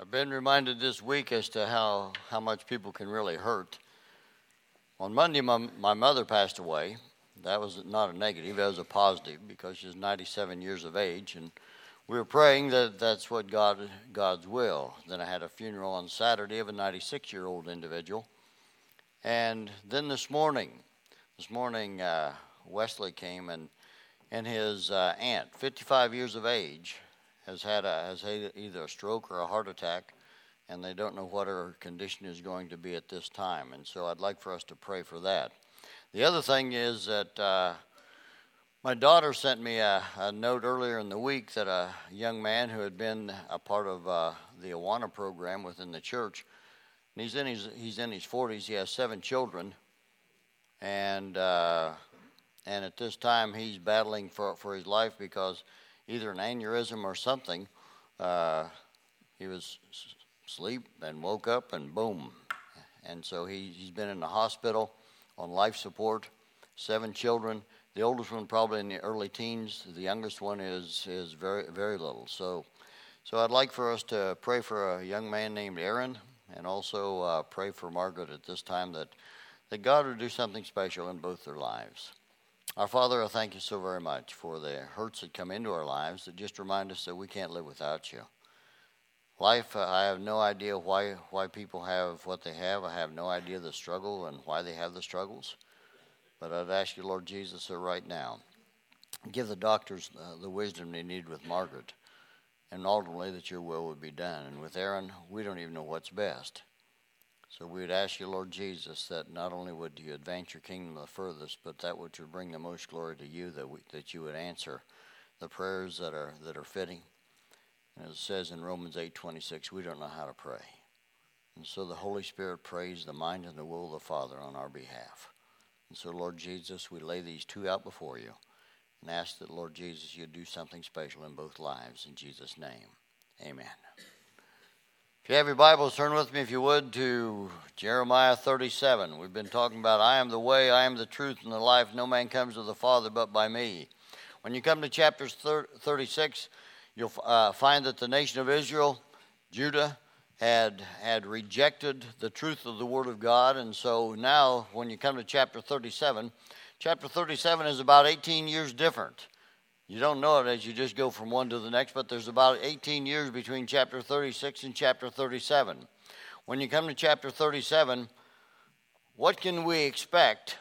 I've been reminded this week as to how much people can really hurt. On Monday, my mother passed away. That was not a negative, that was a positive, because she's 97 years of age, and we were praying that that's what God's will. Then I had a funeral on Saturday of a 96-year-old individual. And then this morning, Wesley came, and his aunt, 55 years of age, has had either a stroke or a heart attack, and they don't know what her condition is going to be at this time. And so I'd like for us to pray for that. The other thing is that my daughter sent me a note earlier in the week that a young man who had been a part of the Awana program within the church, and he's in his 40s, he has 7 children, and at this time he's battling for his life because either an aneurysm or something. He was asleep and woke up and boom. And so he's been in the hospital on life support, 7 children. The oldest one probably in the early teens. The youngest one is very, very little. So I'd like for us to pray for a young man named Aaron, and also pray for Margaret at this time that God would do something special in both their lives. Our Father, I thank you so very much for the hurts that come into our lives that just remind us that we can't live without you. Life, I have no idea why people have what they have. I have no idea the struggle and why they have the struggles. But I'd ask you, Lord Jesus, right now, give the doctors the wisdom they need with Margaret, and ultimately that your will would be done. And with Aaron, we don't even know what's best. So we would ask you, Lord Jesus, that not only would you advance your kingdom the furthest, but that which would bring the most glory to you, that you would answer the prayers that are fitting. And as it says in Romans 8:26, we don't know how to pray. And so the Holy Spirit prays the mind and the will of the Father on our behalf. And so, Lord Jesus, we lay these 2 out before you and ask that, Lord Jesus, you'd do something special in both lives. In Jesus' name, amen. If you have your Bibles, turn with me, if you would, to Jeremiah 37. We've been talking about, I am the way, I am the truth, and the life. No man comes to the Father but by me. When you come to chapter 36, you'll find that the nation of Israel, Judah, had rejected the truth of the Word of God. And so now, when you come to chapter 37 is about 18 years different. You don't know it as you just go from one to the next, but there's about 18 years between chapter 36 and chapter 37. When you come to chapter 37, what can we expect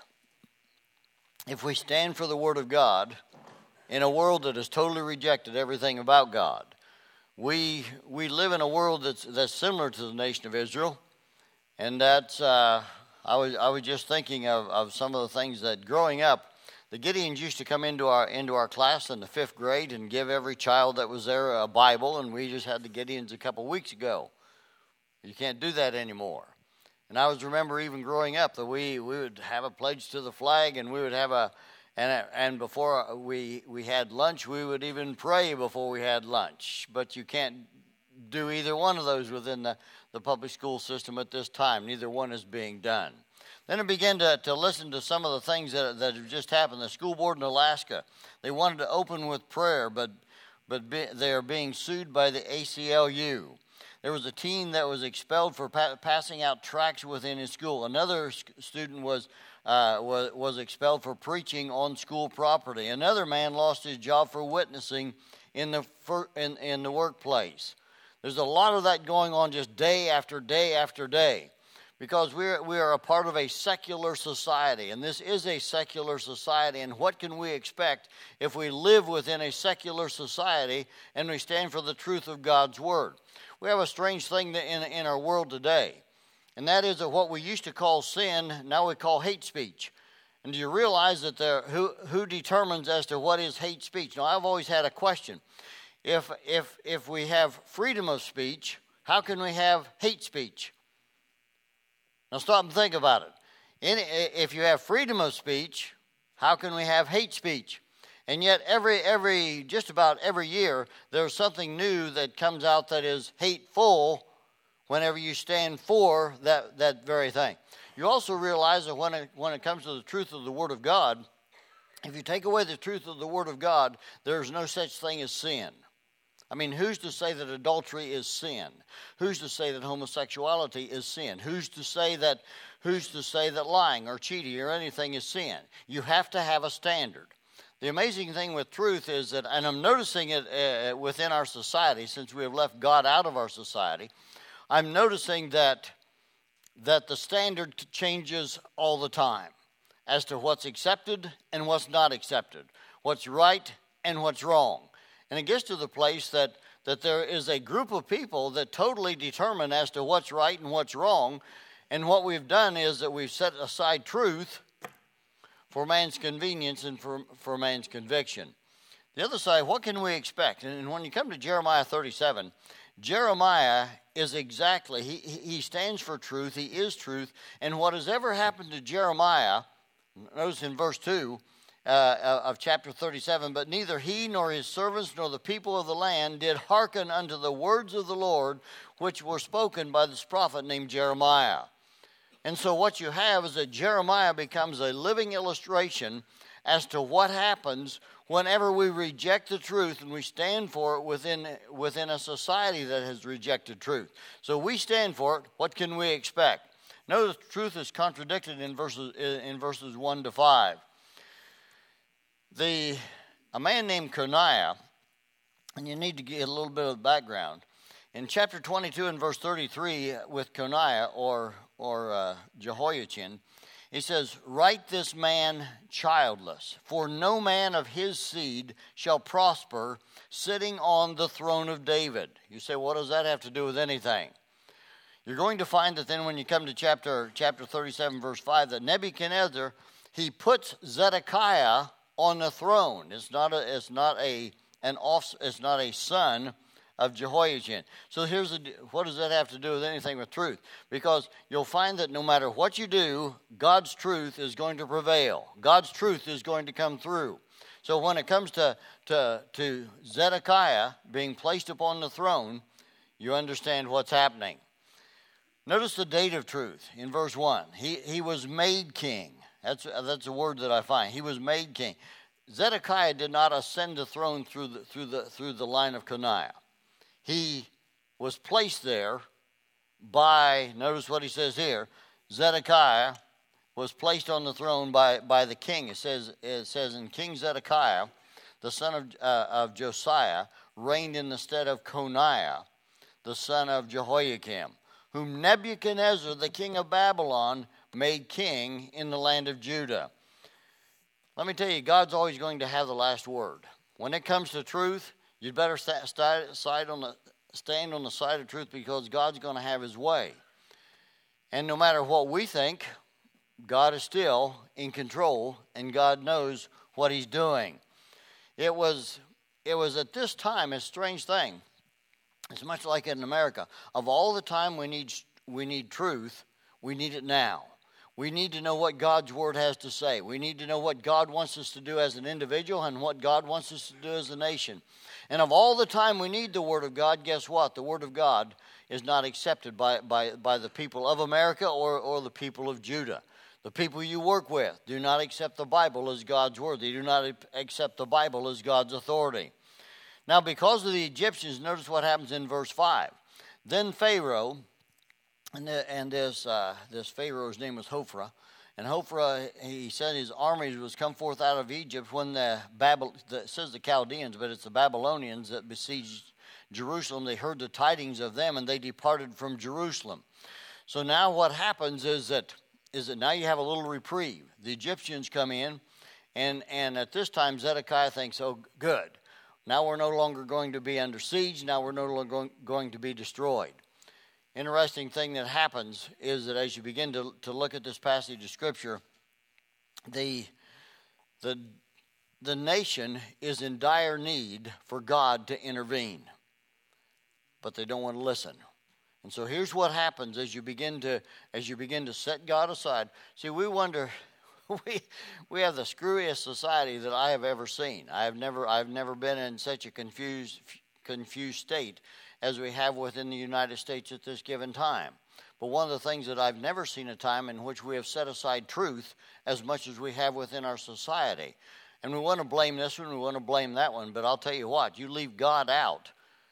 if we stand for the Word of God in a world that has totally rejected everything about God? We live in a world that's similar to the nation of Israel, and that's I was just thinking of some of the things that growing up, the Gideons used to come into our class in the 5th grade and give every child that was there a Bible, and we just had the Gideons a couple weeks ago. You can't do that anymore. And I remember even growing up that we would have a pledge to the flag, and we would have and before we had lunch, we would even pray before we had lunch. But you can't do either one of those within the public school system at this time. Neither one is being done. Then I began to listen to some of the things that have just happened. The school board in Alaska, they wanted to open with prayer, but they are being sued by the ACLU. There was a teen that was expelled for passing out tracts within his school. Another student was expelled for preaching on school property. Another man lost his job for witnessing in the workplace. There's a lot of that going on just day after day after day, because we are a part of a secular society, and this is a secular society. And what can we expect if we live within a secular society and we stand for the truth of God's Word? We have a strange thing in our world today, and that is that what we used to call sin, now we call hate speech. And do you realize that who determines as to what is hate speech? Now, I've always had a question. If we have freedom of speech, how can we have hate speech? Now stop and think about it. If you have freedom of speech, how can we have hate speech? And yet just about every year, there's something new that comes out that is hateful whenever you stand for that very thing. You also realize that when it comes to the truth of the Word of God, if you take away the truth of the Word of God, there's no such thing as sin. I mean, who's to say that adultery is sin? Who's to say that homosexuality is sin? Who's to say that lying or cheating or anything is sin? You have to have a standard. The amazing thing with truth is that, and I'm noticing it within our society, since we have left God out of our society, I'm noticing that the standard changes all the time as to what's accepted and what's not accepted, what's right and what's wrong. And it gets to the place that there is a group of people that totally determine as to what's right and what's wrong. And what we've done is that we've set aside truth for man's convenience and for man's conviction. The other side, what can we expect? And when you come to Jeremiah 37, Jeremiah is exactly, he stands for truth, he is truth. And what has ever happened to Jeremiah, notice in verse 2, of chapter 37, but neither he nor his servants nor the people of the land did hearken unto the words of the Lord, which were spoken by this prophet named Jeremiah. And so what you have is that Jeremiah becomes a living illustration as to what happens whenever we reject the truth and we stand for it within a society that has rejected truth. So we stand for it. What can we expect? Notice truth is contradicted in verses 1 to 5. A man named Coniah, and you need to get a little bit of the background. In chapter 22 and verse 33 with Coniah or Jehoiachin, he says, "Write this man childless, for no man of his seed shall prosper, sitting on the throne of David." You say, what does that have to do with anything? You're going to find that then when you come to chapter 37, verse 5, that Nebuchadnezzar, he puts Zedekiah on the throne. It's not a son of Jehoiachin. So what does that have to do with anything with truth? Because you'll find that no matter what you do, God's truth is going to prevail. God's truth is going to come through. So when it comes to Zedekiah being placed upon the throne, you understand what's happening. Notice the date of truth in verse 1. He was made king. That's a word that I find. He was made king. Zedekiah did not ascend the throne through the line of Coniah. He was placed there by, notice what he says here, Zedekiah was placed on the throne by the king. It says in King Zedekiah, the son of Josiah, reigned in the stead of Coniah, the son of Jehoiakim, whom Nebuchadnezzar, the king of Babylon, made king in the land of Judah. Let me tell you, God's always going to have the last word. When it comes to truth, you'd better stand on the side of truth, because God's going to have his way. And no matter what we think, God is still in control, and God knows what he's doing. It was at this time a strange thing. It's much like in America. Of all the time we need truth, we need it now. We need to know what God's word has to say. We need to know what God wants us to do as an individual and what God wants us to do as a nation. And of all the time we need the word of God, guess what? The word of God is not accepted by the people of America or the people of Judah. The people you work with do not accept the Bible as God's word. They do not accept the Bible as God's authority. Now, because of the Egyptians, notice what happens in verse 5. Then Pharaoh, and this Pharaoh's name was Hophra, and Hophra, he said his armies was come forth out of Egypt when it says the Chaldeans, but it's the Babylonians that besieged Jerusalem. They heard the tidings of them, and they departed from Jerusalem. So now what happens is that now you have a little reprieve. The Egyptians come in, and at this time Zedekiah thinks, oh, good. Now we're no longer going to be under siege. Now we're no longer going to be destroyed. Interesting thing that happens is that as you begin to look at this passage of Scripture, the nation is in dire need for God to intervene. But they don't want to listen. And so here's what happens as you begin to set God aside. See, we wonder, we have the screwiest society that I have ever seen. I've never been in such a confused state as we have within the United States at this given time. But one of the things that I've never seen a time in which we have set aside truth as much as we have within our society. And we want to blame this one, we want to blame that one, but I'll tell you what, you leave God out,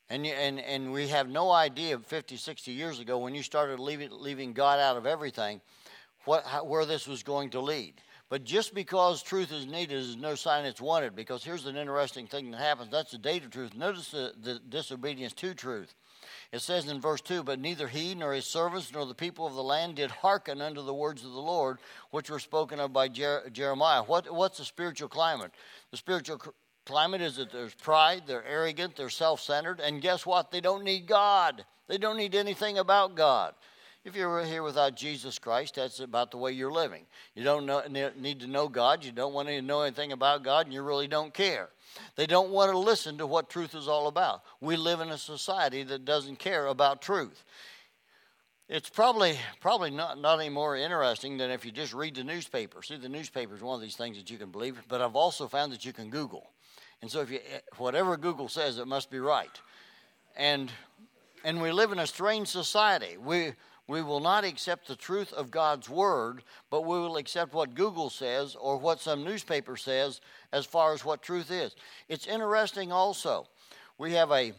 And we have no idea 50, 60 years ago when you started leaving God out of everything, where this was going to lead. But just because truth is needed is no sign it's wanted, because here's an interesting thing that happens. That's the date of truth. Notice the disobedience to truth. It says in verse 2, but neither he nor his servants nor the people of the land did hearken unto the words of the Lord, which were spoken of by Jeremiah. What's the spiritual climate? The spiritual climate is that there's pride, they're arrogant, they're self-centered, and guess what? They don't need God. They don't need anything about God. If you're here without Jesus Christ, that's about the way you're living. You don't need to know God, you don't want to know anything about God, and you really don't care. They don't want to listen to what truth is all about. We live in a society that doesn't care about truth. It's probably not any more interesting than if you just read the newspaper. See, the newspaper is one of these things that you can believe, but I've also found that you can Google. And so whatever Google says, it must be right. And we live in a strange society. We will not accept the truth of God's word, but we will accept what Google says or what some newspaper says as far as what truth is. It's interesting also. We have an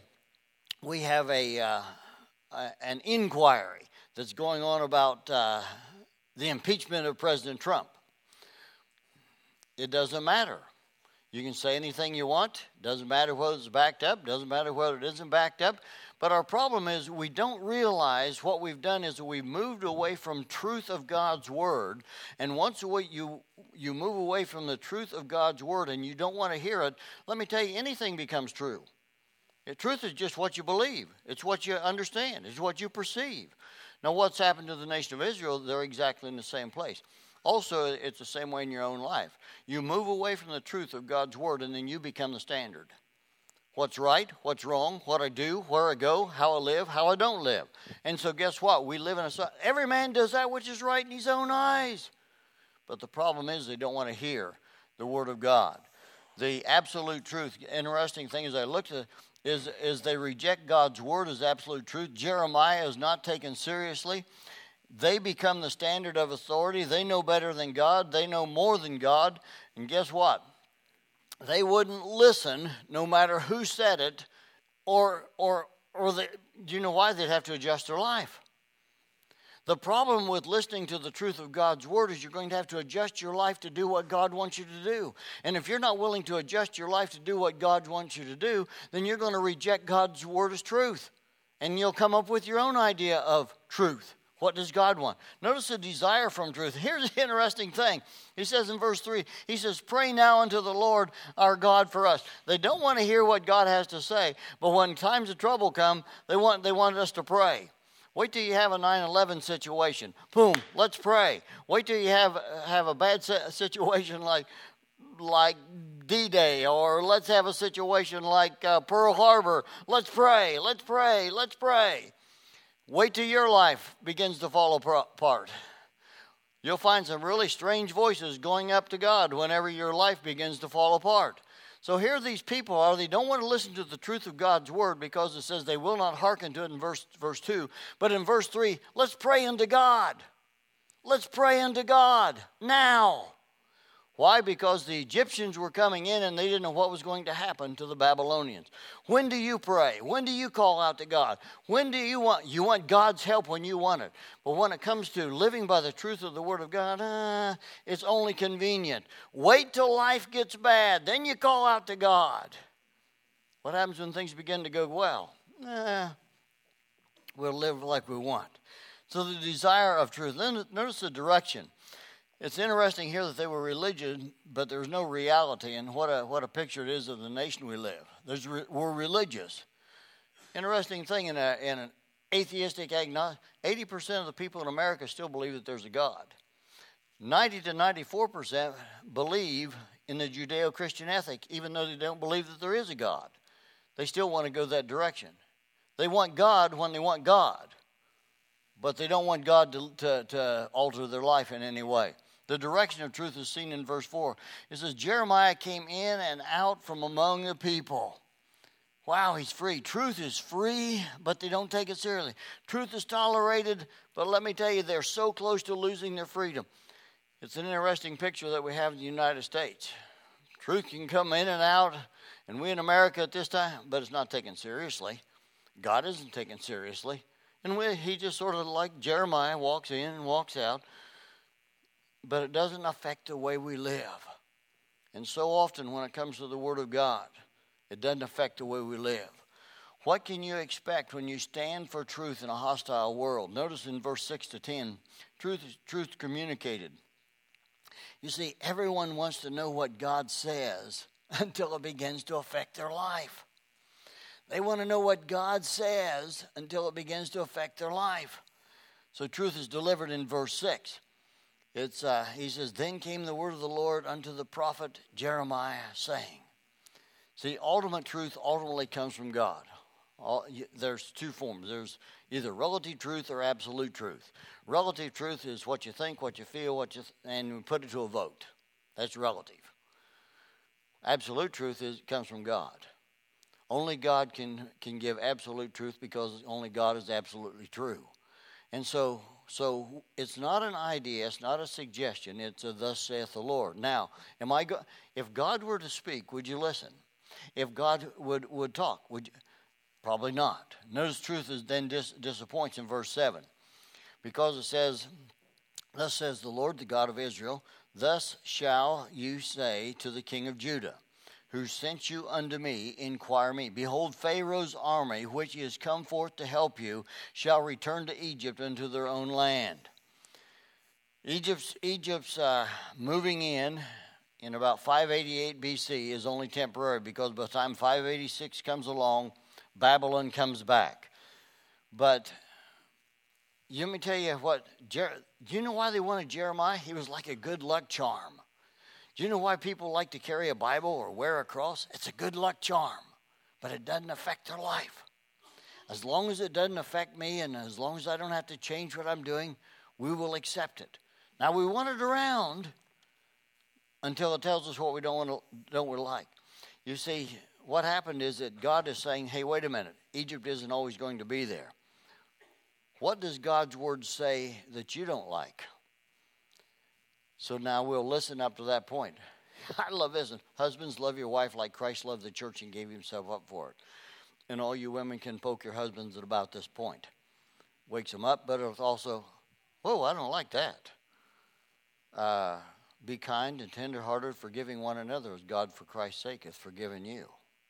inquiry that's going on about the impeachment of President Trump. It doesn't matter. You can say anything you want. Doesn't matter whether it's backed up. Doesn't matter whether it isn't backed up. But our problem is we don't realize what we've done is we've moved away from truth of God's word. And once you move away from the truth of God's word and you don't want to hear it, let me tell you, anything becomes true. Truth is just what you believe. It's what you understand. It's what you perceive. Now, what's happened to the nation of Israel, they're exactly in the same place. Also, it's the same way in your own life. You move away from the truth of God's word, and then you become the standard. What's right, what's wrong, what I do, where I go, how I live, how I don't live. And so guess what? We live in every man does that which is right in his own eyes. But the problem is they don't want to hear the word of God. The absolute truth, interesting thing as I looked at it, is they reject God's word as absolute truth. Jeremiah is not taken seriously. They become the standard of authority. They know better than God. They know more than God. And guess what? They wouldn't listen no matter who said it, or do you know why? They'd have to adjust their life. The problem with listening to the truth of God's word is you're going to have to adjust your life to do what God wants you to do. And if you're not willing to adjust your life to do what God wants you to do, then you're going to reject God's word as truth. And you'll come up with your own idea of truth. What does God want? Notice the desire from truth. Here's the interesting thing. He says in verse 3, he says, pray now unto the Lord our God for us. They don't want to hear what God has to say, but when times of trouble come, they want us to pray. Wait till you have a 9/11 situation. Boom, let's pray. Wait till you have a bad situation like D-Day, or let's have a situation like Pearl Harbor. Let's pray, let's pray, let's pray. Wait till your life begins to fall apart. You'll find some really strange voices going up to God whenever your life begins to fall apart. So here these people are. They don't want to listen to the truth of God's word because it says they will not hearken to it in verse 2. But in verse 3, let's pray unto God. Let's pray unto God now. Why? Because the Egyptians were coming in and they didn't know what was going to happen to the Babylonians. When do you pray? When do you call out to God? When do you want God's help when you want it? But when it comes to living by the truth of the Word of God, it's only convenient. Wait till life gets bad, then you call out to God. What happens when things begin to go well? We'll live like we want. So the desire of truth. Then notice the direction. It's interesting here that they were religious, but there's no reality. And what a picture it is of the nation we live. We're religious. Interesting thing, in an atheistic agnostic, 80% of the people in America still believe that there's a God. 90 to 94% believe in the Judeo-Christian ethic, even though they don't believe that there is a God. They still want to go that direction. They want God when they want God, but they don't want God to alter their life in any way. The direction of truth is seen in verse 4. It says, Jeremiah came in and out from among the people. Wow, he's free. Truth is free, but they don't take it seriously. Truth is tolerated, but let me tell you, they're so close to losing their freedom. It's an interesting picture that we have in the United States. Truth can come in and out, and we in America at this time, but it's not taken seriously. God isn't taken seriously. And he just sort of like Jeremiah walks in and walks out. But it doesn't affect the way we live. And so often when it comes to the Word of God, it doesn't affect the way we live. What can you expect when you stand for truth in a hostile world? Notice in verse 6 to 10, truth communicated. You see, everyone wants to know what God says until it begins to affect their life. They want to know what God says until it begins to affect their life. So truth is delivered in verse 6. He says, then came the word of the Lord unto the prophet Jeremiah, saying. See, ultimate truth ultimately comes from God. There's two forms. There's either relative truth or absolute truth. Relative truth is what you think, what you feel, and we put it to a vote. That's relative. Absolute truth comes from God. Only God can give absolute truth because only God is absolutely true. And so it's not an idea, it's not a suggestion, it's a thus saith the Lord. Now, if God were to speak, would you listen? If God would talk, would you? Probably not. Notice truth is then disappoints in verse 7. Because it says, thus says the Lord, the God of Israel, thus shall you say to the king of Judah, who sent you unto me, inquire me. Behold, Pharaoh's army, which is come forth to help you, shall return to Egypt unto their own land. Egypt's moving in about 588 BC is only temporary, because by the time 586 comes along, Babylon comes back. But let me tell you what, do you know why they wanted Jeremiah? He was like a good luck charm. Do you know why people like to carry a Bible or wear a cross? It's a good luck charm, but it doesn't affect their life. As long as it doesn't affect me and as long as I don't have to change what I'm doing, we will accept it. Now, we want it around until it tells us what we don't like. You see, what happened is that God is saying, hey, wait a minute, Egypt isn't always going to be there. What does God's word say that you don't like? So now we'll listen up to that point. I love this. Husbands, love your wife like Christ loved the church and gave himself up for it. And all you women can poke your husbands at about this point. Wakes them up, but it's also, whoa, I don't like that. Be kind and tenderhearted, forgiving one another as God for Christ's sake hath forgiven you.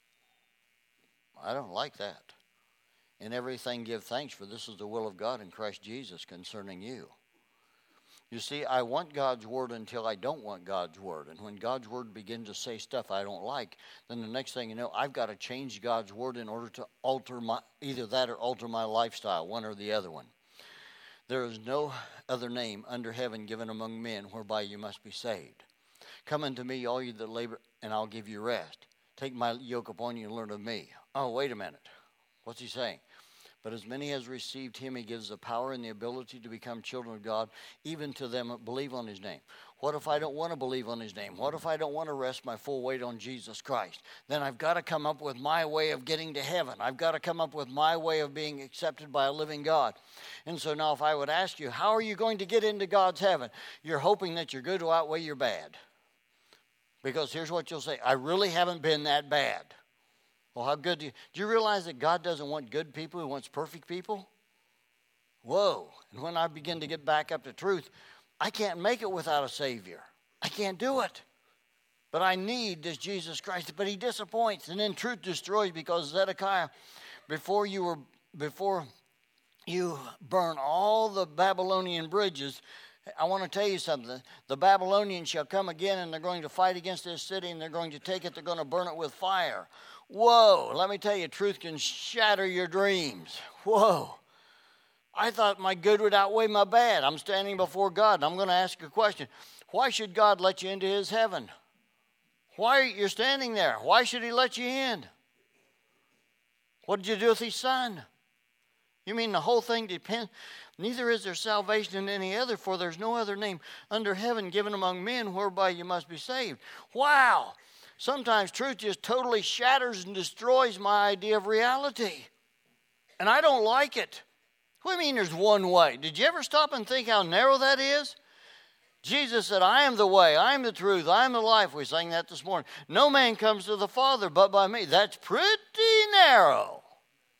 I don't like that. In everything give thanks, for this is the will of God in Christ Jesus concerning you. You see, I want God's word until I don't want God's word. And when God's word begins to say stuff I don't like, then the next thing you know, I've got to change God's word in order to alter either that or alter my lifestyle, one or the other one. There is no other name under heaven given among men whereby you must be saved. Come unto me, all you that labor, and I'll give you rest. Take my yoke upon you and learn of me. Oh, wait a minute. What's he saying? But as many as received him, he gives the power and the ability to become children of God, even to them that believe on his name. What if I don't want to believe on his name? What if I don't want to rest my full weight on Jesus Christ? Then I've got to come up with my way of getting to heaven. I've got to come up with my way of being accepted by a living God. And so now if I would ask you, how are you going to get into God's heaven? You're hoping that your good will outweigh your bad. Because here's what you'll say, I really haven't been that bad. Well, how good do you realize that God doesn't want good people, he wants perfect people? Whoa. And when I begin to get back up to truth, I can't make it without a Savior. I can't do it. But I need this Jesus Christ. But he disappoints, and then truth destroys, because Zedekiah, before you burn all the Babylonian bridges, I want to tell you something. The Babylonians shall come again, and they're going to fight against this city, and they're going to take it, they're going to burn it with fire. Whoa, let me tell you, truth can shatter your dreams. Whoa. I thought my good would outweigh my bad. I'm standing before God, and I'm going to ask a question. Why should God let you into his heaven? Why you're standing there? Why should he let you in? What did you do with his son? You mean the whole thing depends? Neither is there salvation in any other, for there's no other name under heaven given among men whereby you must be saved. Wow. Sometimes truth just totally shatters and destroys my idea of reality. And I don't like it. What do you mean there's one way? Did you ever stop and think how narrow that is? Jesus said, I am the way, I am the truth, I am the life. We sang that this morning. No man comes to the Father but by me. That's pretty narrow.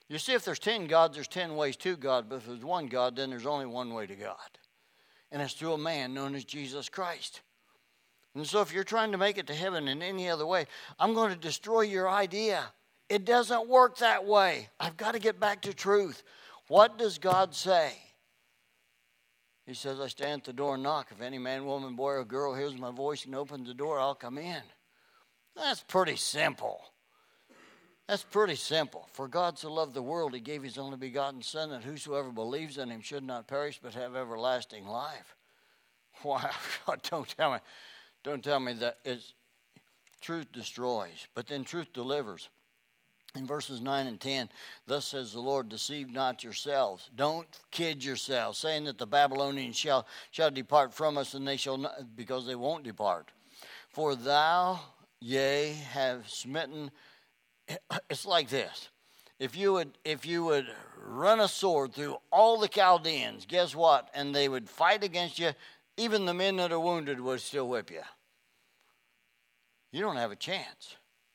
You see, if there's 10 gods, there's 10 ways to God. But if there's one God, then there's only one way to God. And it's through a man known as Jesus Christ. And so if you're trying to make it to heaven in any other way, I'm going to destroy your idea. It doesn't work that way. I've got to get back to truth. What does God say? He says, I stand at the door and knock. If any man, woman, boy, or girl hears my voice and opens the door, I'll come in. That's pretty simple. That's pretty simple. For God so loved the world, he gave his only begotten Son, that whosoever believes in him should not perish but have everlasting life. Wow, don't tell me that truth destroys, but then truth delivers. In verses 9 and 10, thus says the Lord, deceive not yourselves. Don't kid yourselves, saying that the Babylonians shall depart from us, and they shall not, because they won't depart. For thou, yea, have smitten. It's like this. If you would run a sword through all the Chaldeans, guess what? And they would fight against you, even the men that are wounded would still whip you. You don't have a chance.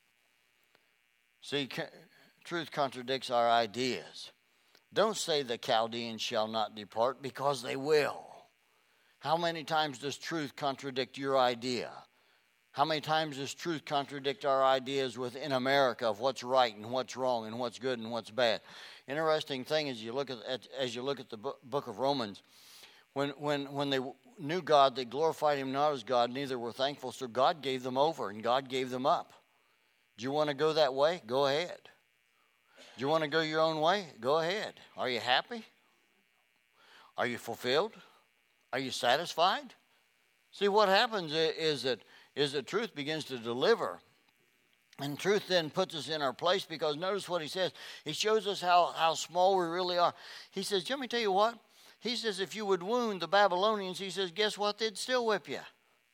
See, truth contradicts our ideas. Don't say the Chaldeans shall not depart, because they will. How many times does truth contradict your idea? How many times does truth contradict our ideas within America of what's right and what's wrong and what's good and what's bad? Interesting thing is, you look at the book of Romans, when they knew God, they glorified him not as God, neither were thankful, so God gave them over and God gave them up. Do you want to go that way? Go ahead. Do you want to go your own way? Go ahead. Are you happy? Are you fulfilled? Are you satisfied? See, what happens is that truth begins to deliver. And truth then puts us in our place, because notice what he says. He shows us how small we really are. He says, let me tell you what. He says, if you would wound the Babylonians, he says, guess what? They'd still whip you.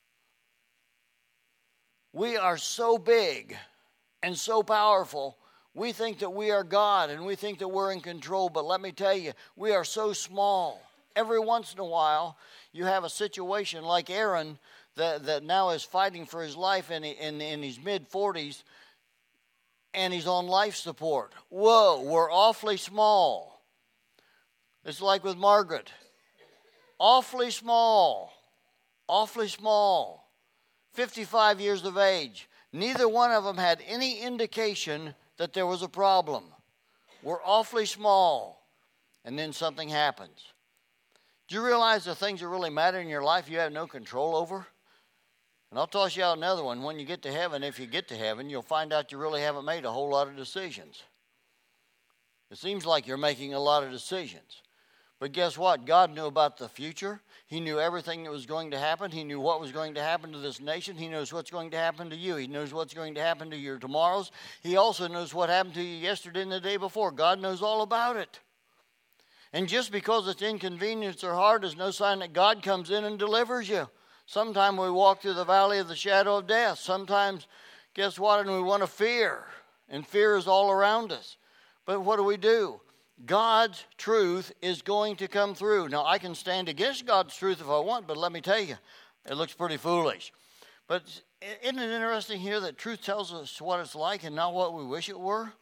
We are so big and so powerful. We think that we are God and we think that we're in control. But let me tell you, we are so small. Every once in a while, you have a situation like Aaron that now is fighting for his life in his mid-40s, and he's on life support. Whoa, we're awfully small. It's like with Margaret. Awfully small. Awfully small. 55 years of age. Neither one of them had any indication that there was a problem. We're awfully small. And then something happens. Do you realize the things that really matter in your life you have no control over? And I'll toss you out another one. When you get to heaven, if you get to heaven, you'll find out you really haven't made a whole lot of decisions. It seems like you're making a lot of decisions. But guess what? God knew about the future. He knew everything that was going to happen. He knew what was going to happen to this nation. He knows what's going to happen to you. He knows what's going to happen to your tomorrows. He also knows what happened to you yesterday and the day before. God knows all about it. And just because it's inconvenience or hard is no sign that God comes in and delivers you. Sometimes we walk through the valley of the shadow of death. Sometimes, guess what? And we want to fear. And fear is all around us. But what do? God's truth is going to come through. Now, I can stand against God's truth if I want, but let me tell you, it looks pretty foolish. But isn't it interesting here that truth tells us what it's like and not what we wish it were?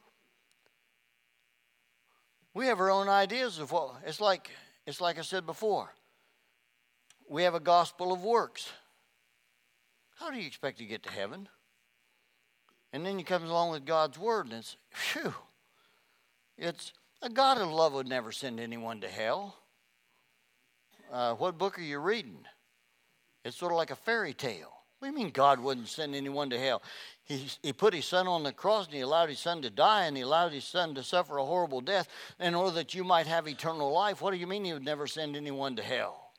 We have our own ideas of what it's like I said before. We have a gospel of works. How do you expect to get to heaven? And then you come along with God's word, and it's, phew, it's a God of love would never send anyone to hell. What book are you reading? It's sort of like a fairy tale. What do you mean God wouldn't send anyone to hell? He put his son on the cross, and he allowed his son to die, and he allowed his son to suffer a horrible death in order that you might have eternal life. What do you mean he would never send anyone to hell?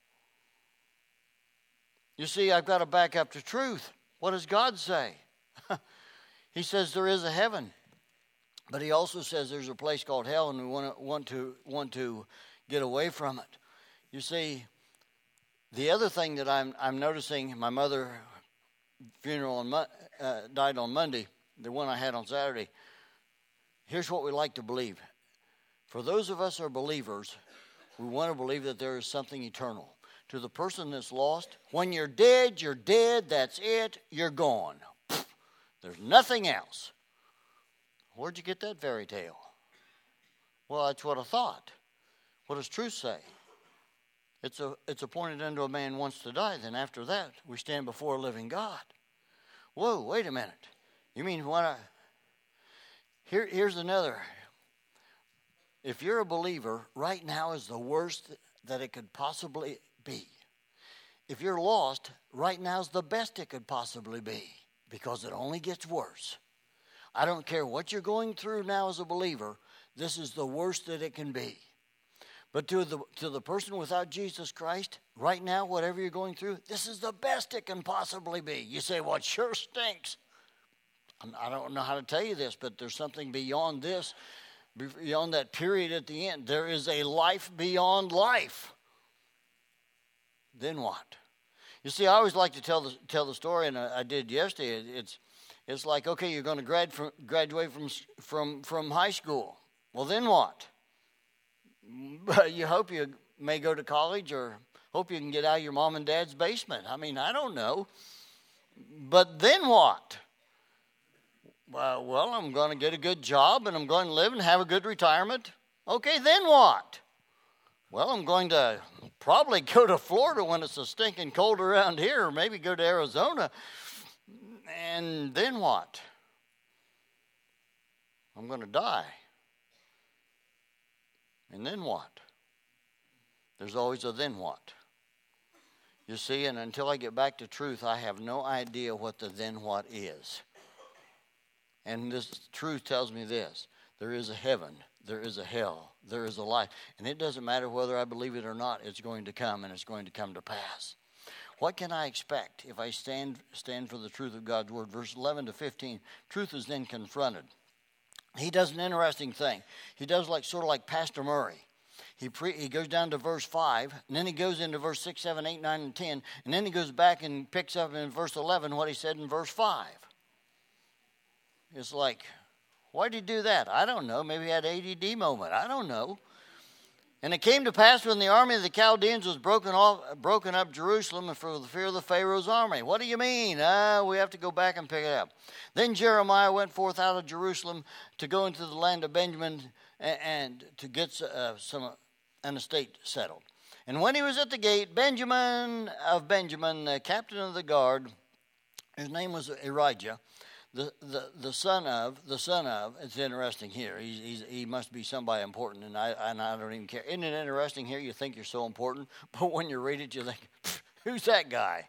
You see, I've got to back up to truth. What does God say? He says there is a heaven. But he also says there's a place called hell, and we want to get away from it. You see, the other thing that I'm noticing, my mother funeral died on Monday, the one I had on Saturday. Here's what we like to believe. For those of us who are believers, we want to believe that there is something eternal. To the person that's lost, when you're dead, that's it, you're gone. There's nothing else. Where'd you get that fairy tale? Well, that's what I thought. What does truth say? It's appointed unto a man once to die. Then after that, we stand before a living God. Whoa, wait a minute. You mean here's another. If you're a believer, right now is the worst that it could possibly be. If you're lost, right now is the best it could possibly be, because it only gets worse. I don't care what you're going through now as a believer, this is the worst that it can be. But to the person without Jesus Christ, right now, whatever you're going through, this is the best it can possibly be. You say, well, it sure stinks. I don't know how to tell you this, but there's something beyond this, beyond that period at the end. There is a life beyond life. Then what? You see, I always like to tell the story, and I did yesterday. It's like, okay, you're going to graduate from high school. Well, then what? You hope you may go to college, or hope you can get out of your mom and dad's basement. I mean, I don't know. But then what? Well, I'm going to get a good job, and I'm going to live and have a good retirement. Okay, then what? Well, I'm going to probably go to Florida when it's a stinking cold around here, or maybe go to Arizona. And then what? I'm going to die. And then what? There's always a then what. You see, and until I get back to truth, I have no idea what the then what is. And this truth tells me this: there is a heaven, there is a hell, there is a life. And it doesn't matter whether I believe it or not, it's going to come, and it's going to come to pass. What can I expect if I stand for the truth of God's word? Verse 11 to 15, truth is then confronted. He does an interesting thing. He does sort of like Pastor Murray. He goes down to verse 5, and then he goes into verse 6, 7, 8, 9, and 10, and then he goes back and picks up in verse 11 what he said in verse 5. It's like, why did he do that? I don't know. Maybe he had an ADD moment. I don't know. And it came to pass when the army of the Chaldeans was broken up Jerusalem for the fear of the Pharaoh's army. What do you mean? We have to go back and pick it up. Then Jeremiah went forth out of Jerusalem to go into the land of Benjamin and to get an estate settled. And when he was at the gate, Benjamin, the captain of the guard, his name was Erijah, the son of, it's interesting here. He must be somebody important, and I don't even care. Isn't it interesting here? You think you're so important, but when you read it, you think, who's that guy?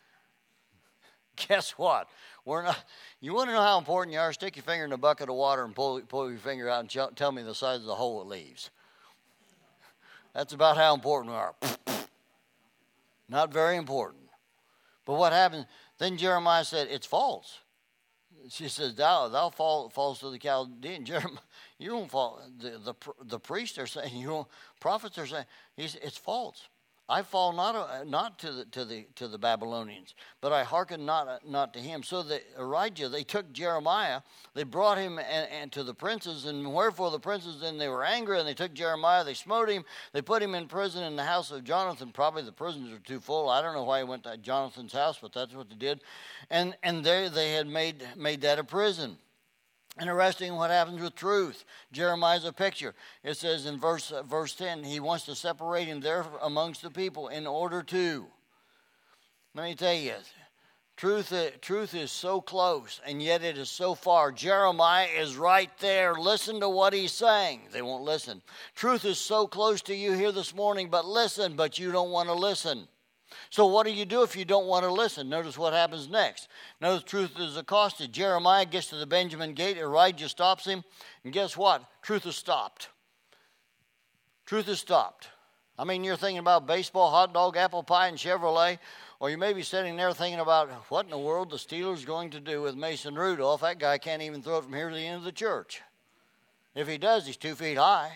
Guess what? We're not. You want to know how important you are? Stick your finger in a bucket of water and pull your finger out and tell me the size of the hole it leaves. That's about how important we are. Not very important. But what happened? Then Jeremiah said, it's false. She says, thou falls to the Chaldean. Jeremiah, you don't fall. The priests are saying, prophets are saying, it's false. I fall not to the Babylonians, but I hearken not to him. So that Erijah, they took Jeremiah, they brought him and to the princes, and wherefore the princes then they were angry, and they took Jeremiah, they smote him, they put him in prison in the house of Jonathan. Probably the prisons were too full. I don't know why he went to Jonathan's house, but that's what they did. And there they had made that a prison. Interesting what happens with truth. Jeremiah's a picture. It says in verse 10, he wants to separate him there amongst the people in order to. Let me tell you, truth is so close, and yet it is so far. Jeremiah is right there. Listen to what he's saying. They won't listen. Truth is so close to you here this morning, but you don't want to listen. So what do you do if you don't want to listen? Notice what happens next. Notice truth is accosted. Jeremiah gets to the Benjamin gate. Erijah stops him. And guess what? Truth is stopped. Truth is stopped. I mean, you're thinking about baseball, hot dog, apple pie, and Chevrolet. Or you may be sitting there thinking about what in the world the Steelers going to do with Mason Rudolph. That guy can't even throw it from here to the end of the church. If he does, he's 2 feet high.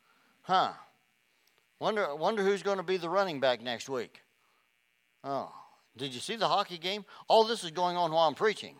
Wonder who's going to be the running back next week. Oh, did you see the hockey game? All this is going on while I'm preaching.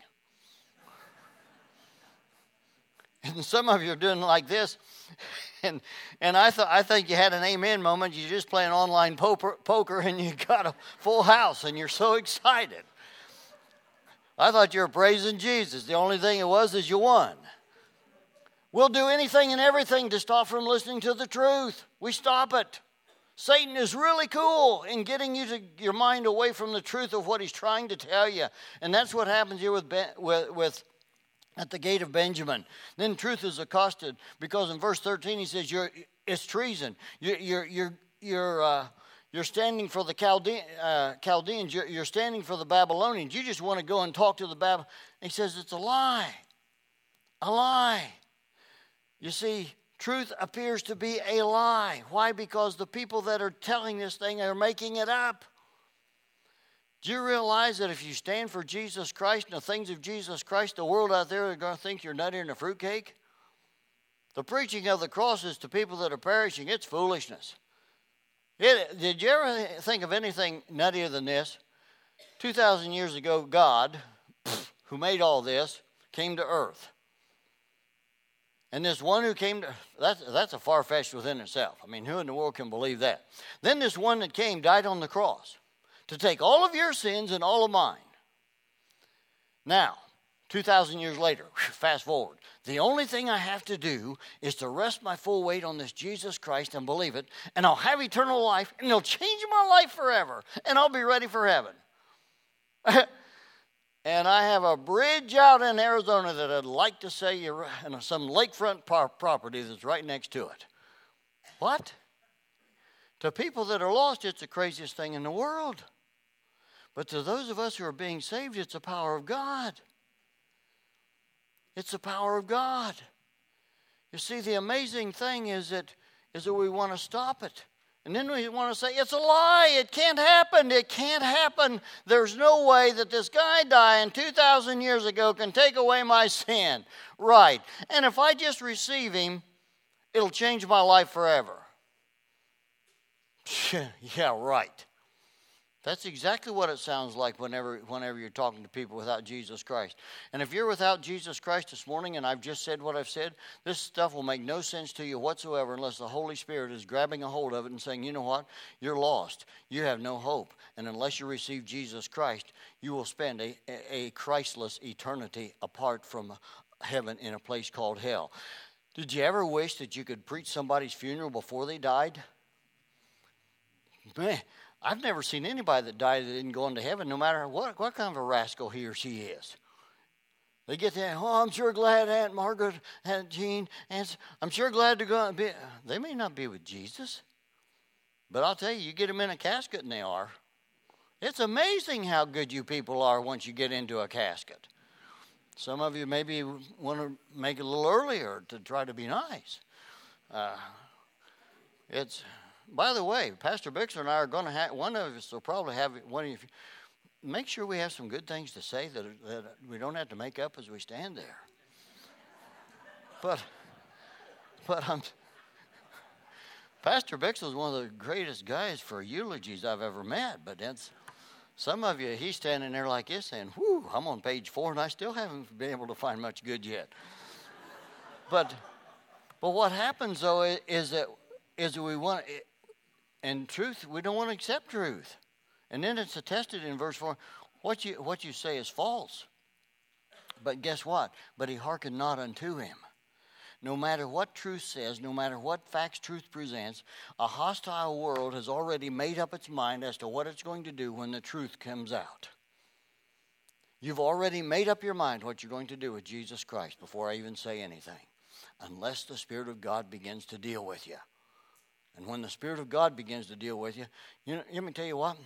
And some of you are doing like this. And I think you had an amen moment. You're just playing online poker and you got a full house and you're so excited. I thought you were praising Jesus. The only thing it was is you won. We'll do anything and everything to stop from listening to the truth. We stop it. Satan is really cool in getting your mind away from the truth of what he's trying to tell you. And that's what happens here with at the gate of Benjamin. Then truth is accosted, because in verse 13 he says, it's treason. You're standing for the Chaldeans. You're standing for the Babylonians. You just want to go and talk to the Babylonians. He says it's a lie. A lie. You see, truth appears to be a lie. Why? Because the people that are telling this thing are making it up. Do you realize that if you stand for Jesus Christ and the things of Jesus Christ, the world out there are going to think you're nuttier than a fruitcake? The preaching of the cross is to people that are perishing. It's foolishness. Did you ever think of anything nuttier than this? 2,000 years ago, God, who made all this, came to earth. And this one who came to, that's a far-fetched within itself. I mean, who in the world can believe that? Then this one that came died on the cross to take all of your sins and all of mine. Now, 2,000 years later, fast forward, the only thing I have to do is to rest my full weight on this Jesus Christ and believe it, and I'll have eternal life, and it'll change my life forever, and I'll be ready for heaven. And I have a bridge out in Arizona that I'd like to say and some lakefront property that's right next to it. What? To people that are lost, it's the craziest thing in the world. But to those of us who are being saved, it's the power of God. It's the power of God. You see, the amazing thing is that we want to stop it. And then we want to say, it's a lie. It can't happen. It can't happen. There's no way that this guy dying 2,000 years ago can take away my sin. Right. And if I just receive him, it'll change my life forever. Yeah, right. That's exactly what it sounds like whenever you're talking to people without Jesus Christ. And if you're without Jesus Christ this morning, and I've just said what I've said, this stuff will make no sense to you whatsoever unless the Holy Spirit is grabbing a hold of it and saying, you know what? You're lost. You have no hope. And unless you receive Jesus Christ, you will spend a Christless eternity apart from heaven in a place called hell. Did you ever wish that you could preach somebody's funeral before they died? Man, I've never seen anybody that died that didn't go into heaven, no matter what kind of a rascal he or she is. They get there, I'm sure glad Aunt Margaret, Aunt Jean, I'm sure glad to go. They may not be with Jesus, but I'll tell you get them in a casket and they are. It's amazing how good you people are once you get into a casket. Some of you maybe want to make it a little earlier to try to be nice. By the way, Pastor Bixler and I are going to have, one of us will probably have one of you. Make sure we have some good things to say that we don't have to make up as we stand there. But Pastor Bixler is one of the greatest guys for eulogies I've ever met. But that's some of you, he's standing there like this saying, whew, I'm on page 4 and I still haven't been able to find much good yet. But what happens, though, is that we want... And truth, we don't want to accept truth. And then it's attested in verse 4, what you say is false. But guess what? But he hearkened not unto him. No matter what truth says, no matter what facts truth presents, a hostile world has already made up its mind as to what it's going to do when the truth comes out. You've already made up your mind what you're going to do with Jesus Christ before I even say anything. Unless the Spirit of God begins to deal with you. And when the Spirit of God begins to deal with you, let me tell you what.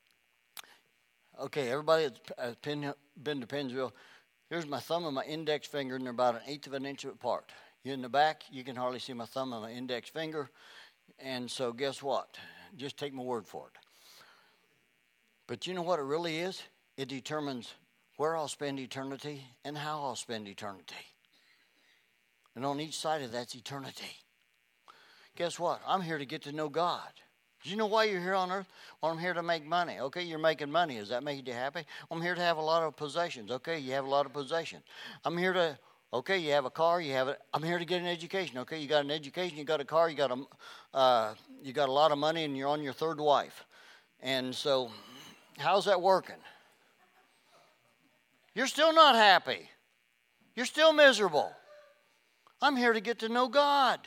Okay, everybody that's been to Pennsville, here's my thumb and my index finger, and they're about 1/8 of an inch apart. You're in the back, you can hardly see my thumb and my index finger. And so guess what? Just take my word for it. But you know what it really is? It determines where I'll spend eternity and how I'll spend eternity. And on each side of that's eternity. Guess what? I'm here to get to know God. Do you know why you're here on earth? Well, I'm here to make money. Okay, you're making money. Does that make you happy? I'm here to have a lot of possessions. Okay, you have a lot of possessions. I'm here to, okay, you have a car. I'm here to get an education. Okay, you got an education, you got a car, you got a lot of money, and you're on your third wife. And so, how's that working? You're still not happy. You're still miserable. I'm here to get to know God.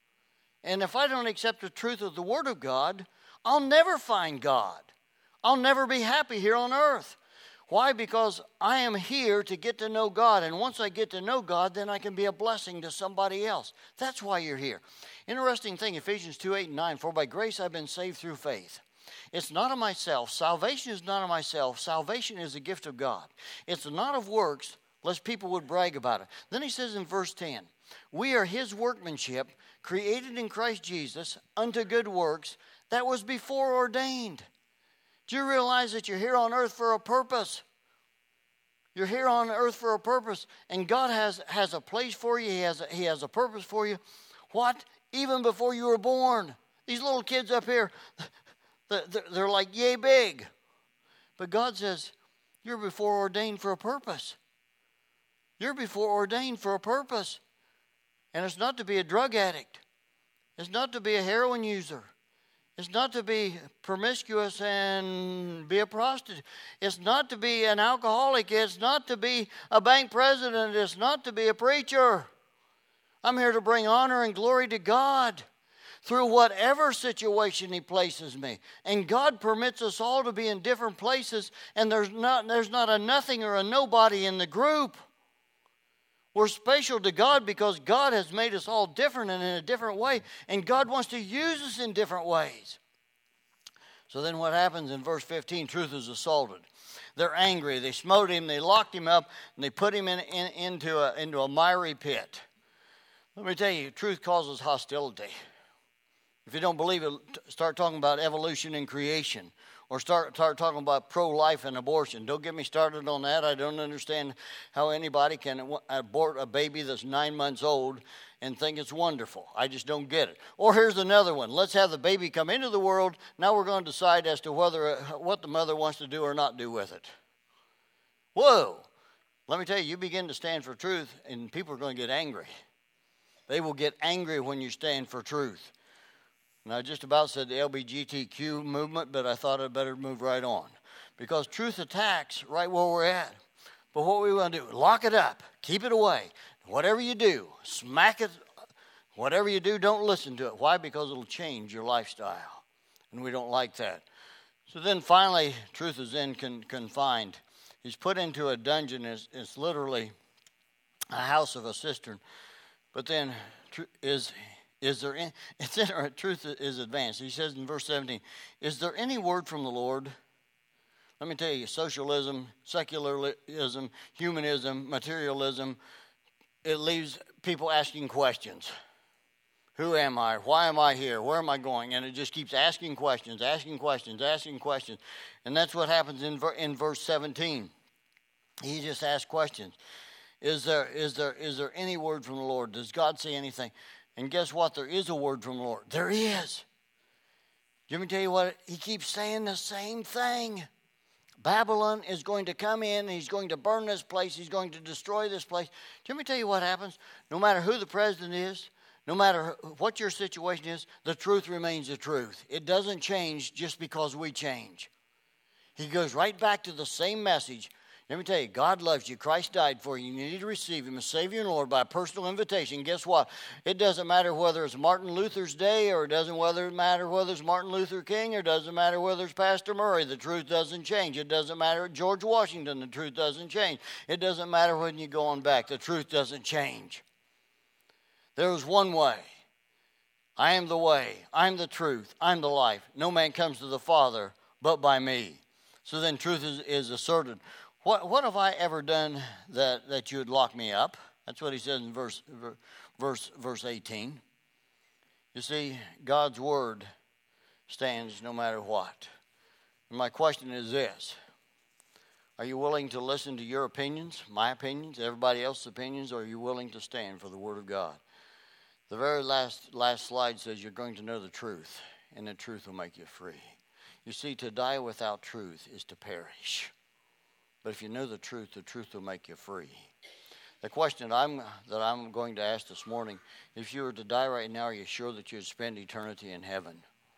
And if I don't accept the truth of the Word of God, I'll never find God. I'll never be happy here on earth. Why? Because I am here to get to know God. And once I get to know God, then I can be a blessing to somebody else. That's why you're here. Interesting thing, Ephesians 2:8-9, for by grace I've been saved through faith. It's not of myself. Salvation is not of myself. Salvation is a gift of God. It's not of works, lest people would brag about it. Then he says in verse 10, we are his workmanship, created in Christ Jesus, unto good works, that was before ordained. Do you realize that you're here on earth for a purpose? You're here on earth for a purpose. And God has a place for you. He has a purpose for you. What? Even before you were born. These little kids up here, they're like yay big. But God says, you're before ordained for a purpose. You're before ordained for a purpose. And it's not to be a drug addict. It's not to be a heroin user. It's not to be promiscuous and be a prostitute. It's not to be an alcoholic. It's not to be a bank president. It's not to be a preacher. I'm here to bring honor and glory to God through whatever situation he places me. And God permits us all to be in different places, and there's not a nothing or a nobody in the group. We're special to God because God has made us all different and in a different way, and God wants to use us in different ways. So then what happens in verse 15, truth is assaulted. They're angry. They smote him. They locked him up, and they put him into a miry pit. Let me tell you, truth causes hostility. If you don't believe it, start talking about evolution and creation. Or start talking about pro-life and abortion. Don't get me started on that. I don't understand how anybody can abort a baby that's 9 months old and think it's wonderful. I just don't get it. Or here's another one. Let's have the baby come into the world. Now we're going to decide as to what the mother wants to do or not do with it. Whoa. Let me tell you, you begin to stand for truth and people are going to get angry. They will get angry when you stand for truth. And I just about said the LGBTQ movement, but I thought I'd better move right on. Because truth attacks right where we're at. But what we want to do, lock it up, keep it away. Whatever you do, smack it. Whatever you do, don't listen to it. Why? Because it'll change your lifestyle. And we don't like that. So then finally, truth is then confined. He's put into a dungeon. It's literally a house of a cistern. But then truth is advanced. He says in verse 17, is there any word from the Lord? Let me tell you, socialism, secularism, humanism, materialism, it leaves people asking questions. Who am I? Why am I here? Where am I going? And it just keeps asking questions, asking questions, asking questions. And that's what happens in verse 17. He just asks questions. Is there any word from the Lord? Does God say anything? And guess what? There is a word from the Lord. There is. Let me tell you what, he keeps saying the same thing. Babylon is going to come in. He's going to burn this place. He's going to destroy this place. Let me tell you what happens. No matter who the president is, no matter what your situation is, the truth remains the truth. It doesn't change just because we change. He goes right back to the same message. Let me tell you, God loves you. Christ died for you. You need to receive him as Savior and Lord by a personal invitation. Guess what? It doesn't matter whether it's Martin Luther's day or it doesn't matter whether it's Martin Luther King or it doesn't matter whether it's Pastor Murray. The truth doesn't change. It doesn't matter George Washington. The truth doesn't change. It doesn't matter when you go on back. The truth doesn't change. There is one way. I am the way. I'm the truth. I'm the life. No man comes to the Father but by me. So then truth is asserted. What have I ever done that you would lock me up? That's what he says in verse 18. You see, God's word stands no matter what. And my question is this. Are you willing to listen to your opinions, my opinions, everybody else's opinions, or are you willing to stand for the word of God? The very last slide says you're going to know the truth, and the truth will make you free. You see, to die without truth is to perish. But if you know the truth will make you free. The question that I'm going to ask this morning, if you were to die right now, are you sure that you'd spend eternity in heaven?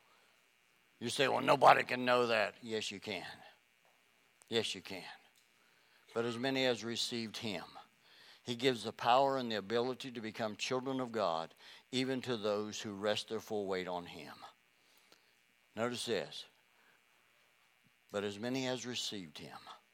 You say, well, nobody can know that. Yes, you can. Yes, you can. But as many as received him, He gives the power and the ability to become children of God, even to those who rest their full weight on him. Notice this. But as many as received him,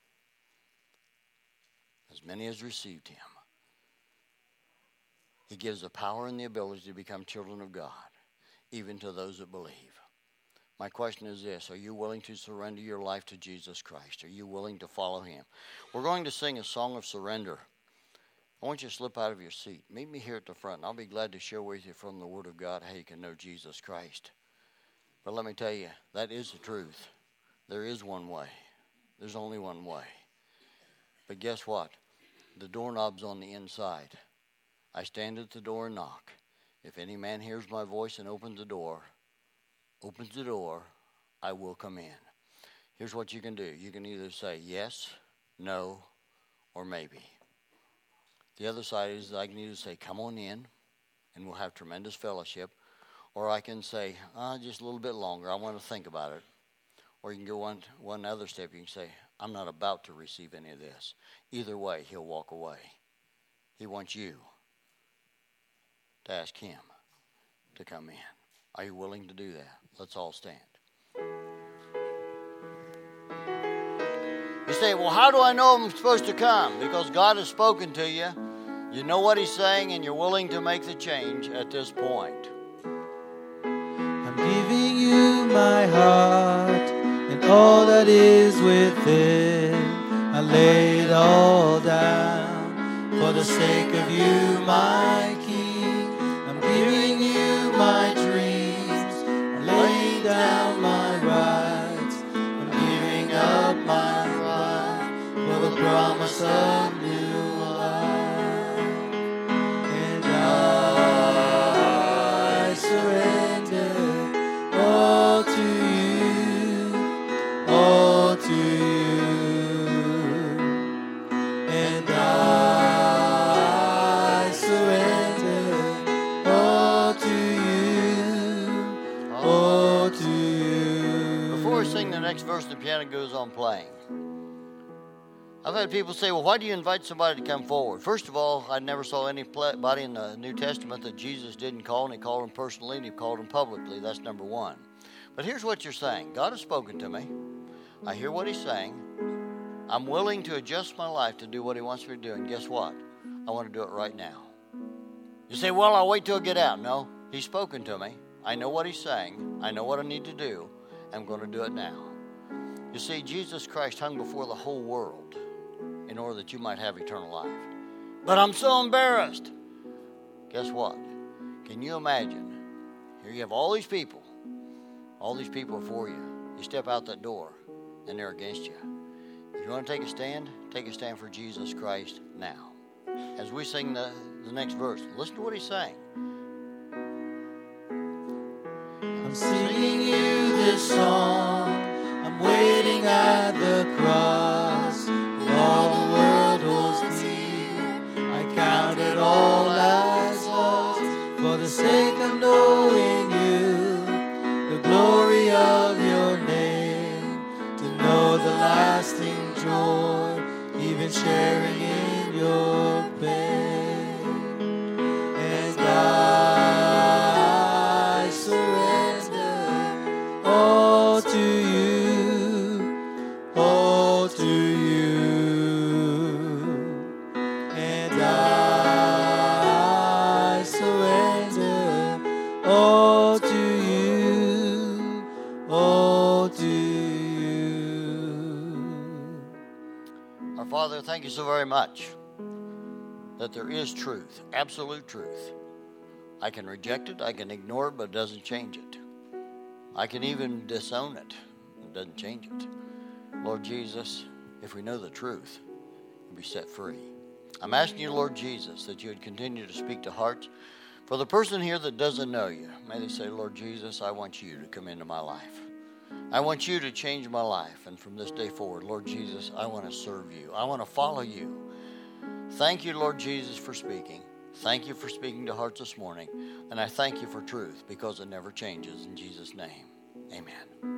he gives the power and the ability to become children of God, even to those that believe. My question is this: are you willing to surrender your life to Jesus Christ? Are you willing to follow him? We're going to sing a song of surrender. I want you to slip out of your seat. Meet me here at the front, and I'll be glad to share with you from the Word of God how you can know Jesus Christ. But let me tell you, that is the truth. There is one way. There's only one way. But guess what? The doorknob's on the inside. I stand at the door and knock. If any man hears my voice and opens the door, I will come in. Here's what you can do. You can either say yes, no, or maybe. The other side is I can either say, come on in, and we'll have tremendous fellowship, or I can say, just a little bit longer. I want to think about it. Or you can go one other step. You can say, I'm not about to receive any of this. Either way, he'll walk away. He wants you to ask him to come in. Are you willing to do that? Let's all stand. You say, well, how do I know I'm supposed to come? Because God has spoken to you. You know what he's saying, and you're willing to make the change at this point. I'm giving you my heart and all that is within. I lay it all down for the sake of you, my King. I'm giving you my dreams. I lay down my rights. I'm giving up my right for the promise of new life. And I surrender all to you, all to you. And I surrender all to you, all to you. Before we sing the next verse, the piano goes on playing. I've had people say, well, why do you invite somebody to come forward? First of all, I never saw anybody in the New Testament that Jesus didn't call, and he called them personally, and he called them publicly. That's number one. But here's what you're saying. God has spoken to me. I hear what he's saying. I'm willing to adjust my life to do what he wants me to do, and guess what? I want to do it right now. You say, well, I'll wait till I get out. No, he's spoken to me. I know what he's saying. I know what I need to do. I'm going to do it now. You see, Jesus Christ hung before the whole world in order that you might have eternal life. But I'm so embarrassed. Guess what? Can you imagine? Here you have all these people. All these people are for you. You step out that door, and they're against you. If you want to take a stand for Jesus Christ now. As we sing the next verse, listen to what he's saying. I'm singing you this song. I'm waiting at the cross. All the world holds near. I count it all as lost for the sake of knowing you, the glory of your name, to know the lasting joy, even sharing in your pain. And I surrender all to you, all to you. And I surrender all to you, all to you. Our Father, thank you so very much that there is truth, absolute truth. I can reject it, I can ignore it, but it doesn't change it. I can even disown it. It doesn't change it. Lord Jesus, if we know the truth, we'll be set free. I'm asking you, Lord Jesus, that you would continue to speak to hearts. For the person here that doesn't know you, may they say, Lord Jesus, I want you to come into my life. I want you to change my life. And from this day forward, Lord Jesus, I want to serve you. I want to follow you. Thank you, Lord Jesus, for speaking. Thank you for speaking to hearts this morning. And I thank you for truth because it never changes. In Jesus' name, amen.